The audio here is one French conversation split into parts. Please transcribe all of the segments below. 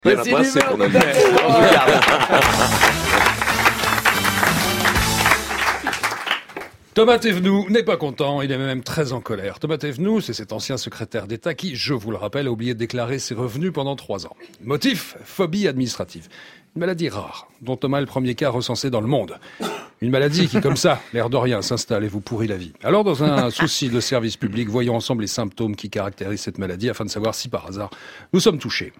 Il y en a pas assez qu'on a dit. Thomas Thévenoud n'est pas content, il est même très en colère. Thomas Thévenoud, c'est cet ancien secrétaire d'État qui, je vous le rappelle, a oublié de déclarer ses revenus pendant 3 ans. Motif, phobie administrative. Une maladie rare, dont Thomas est le premier cas recensé dans le monde. Une maladie qui, comme ça, l'air de rien, s'installe et vous pourrit la vie. Alors, dans un souci de service public, voyons ensemble les symptômes qui caractérisent cette maladie afin de savoir si, par hasard, nous sommes touchés.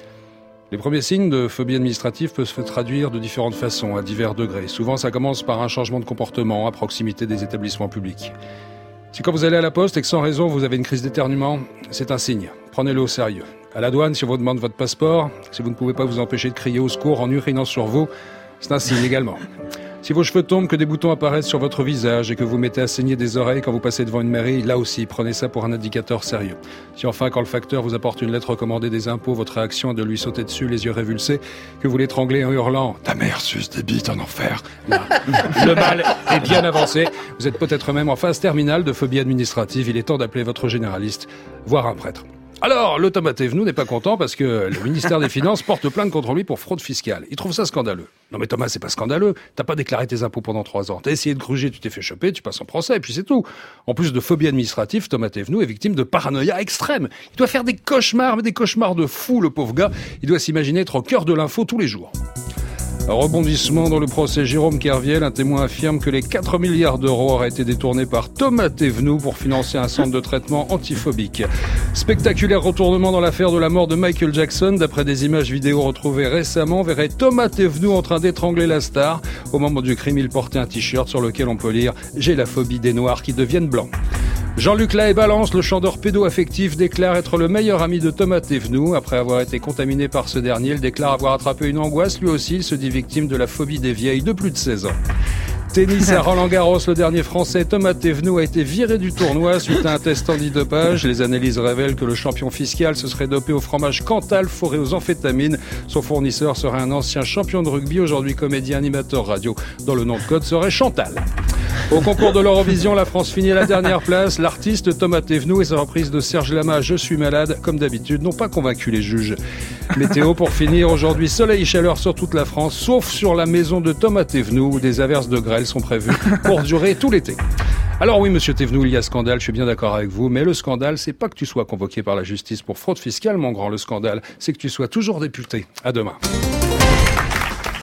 Les premiers signes de phobie administrative peuvent se traduire de différentes façons, à divers degrés. Souvent, ça commence par un changement de comportement à proximité des établissements publics. Si quand vous allez à la poste et que sans raison vous avez une crise d'éternuement, c'est un signe. Prenez-le au sérieux. À la douane, si on vous demande votre passeport, si vous ne pouvez pas vous empêcher de crier au secours en urinant sur vous, c'est un signe également. Si vos cheveux tombent, que des boutons apparaissent sur votre visage et que vous mettez à saigner des oreilles quand vous passez devant une mairie, là aussi, prenez ça pour un indicateur sérieux. Si enfin, quand le facteur vous apporte une lettre recommandée des impôts, votre réaction est de lui sauter dessus, les yeux révulsés, que vous l'étranglez en hurlant « Ta mère suce des bites en enfer !» Là, le mal est bien avancé. Vous êtes peut-être même en phase terminale de phobie administrative. Il est temps d'appeler votre généraliste, voire un prêtre. Alors, le Thomas Thévenoud n'est pas content parce que le ministère des Finances porte plainte contre lui pour fraude fiscale. Il trouve ça scandaleux. Non mais Thomas, c'est pas scandaleux. T'as pas déclaré tes impôts pendant 3 ans. T'as essayé de gruger, tu t'es fait choper, tu passes en procès, et puis c'est tout. En plus de phobie administrative, Thomas Thévenoud est victime de paranoïa extrême. Il doit faire des cauchemars, mais des cauchemars de fou, le pauvre gars. Il doit s'imaginer être au cœur de l'info tous les jours. Un rebondissement dans le procès Jérôme Kerviel, un témoin affirme que les 4 milliards d'euros auraient été détournés par Thomas Thévenoud pour financer un centre de traitement antiphobique. Spectaculaire retournement dans l'affaire de la mort de Michael Jackson. D'après des images vidéo retrouvées récemment, on verrait Thomas Thévenoud en train d'étrangler la star. Au moment du crime, il portait un t-shirt sur lequel on peut lire « J'ai la phobie des noirs qui deviennent blancs ». Jean-Luc Lahaye-Balance, le chanteur pédo-affectif, déclare être le meilleur ami de Thomas Thévenoud. Après avoir été contaminé par ce dernier, il déclare avoir attrapé une angoisse. Lui aussi, il se dit victime de la phobie des vieilles de plus de 16 ans. Tennis à Roland-Garros, le dernier français Thomas Thévenoud a été viré du tournoi suite à un test antidopage. Les analyses révèlent que le champion fiscal se serait dopé au fromage Cantal foré aux amphétamines. Son fournisseur serait un ancien champion de rugby, aujourd'hui comédien animateur radio, dont le nom de code serait Chantal. Au concours de l'Eurovision, la France finit à la dernière place. L'artiste Thomas Thévenoud et sa reprise de Serge Lama, Je suis malade, comme d'habitude, n'ont pas convaincu les juges. Météo pour finir, aujourd'hui soleil et chaleur sur toute la France, sauf sur la maison de Thomas Thévenoud où des averses de grêle sont prévues pour durer tout l'été. Alors oui, monsieur Thévenoud, il y a scandale, je suis bien d'accord avec vous, mais le scandale, c'est pas que tu sois convoqué par la justice pour fraude fiscale, mon grand, le scandale, c'est que tu sois toujours député. À demain.